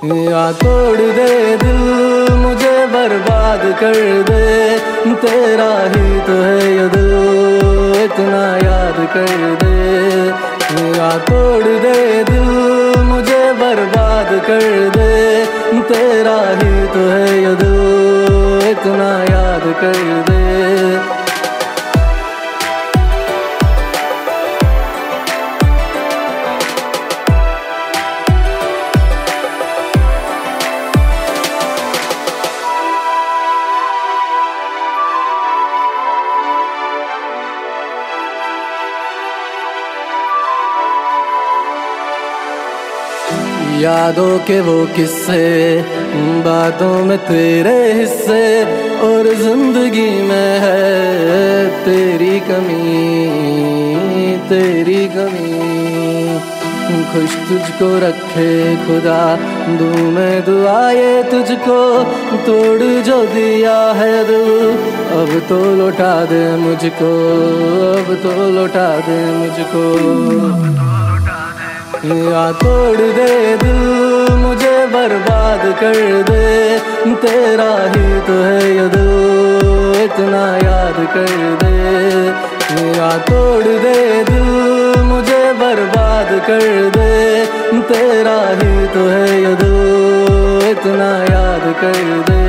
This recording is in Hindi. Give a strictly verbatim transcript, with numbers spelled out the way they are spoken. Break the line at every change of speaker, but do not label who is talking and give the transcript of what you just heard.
या तोड़ दे दिल मुझे बर्बाद कर दे, तेरा ही तो है ये दिल इतना याद कर दे। या तोड़ दे दिल मुझे बर्बाद कर दे, तेरा ही तो है ये दिल इतना याद कर दे। यादों के वो किस्से, बातों में तेरे हिस्से, और जिंदगी में है तेरी कमी, तेरी कमी। खुश तुझको रखे खुदा, दूं मैं दुआए तुझको, तोड़ जो दिया है दिल अब तो लौटा दे मुझको, अब तो लौटा दे मुझको। या तोड़ दे दिल मुझे बर्बाद कर दे, तेरा ही तो है ये दिल इतना याद कर दे। या तोड़ दे दिल मुझे बर्बाद कर दे, तेरा ही तो है ये दिल इतना याद कर दे।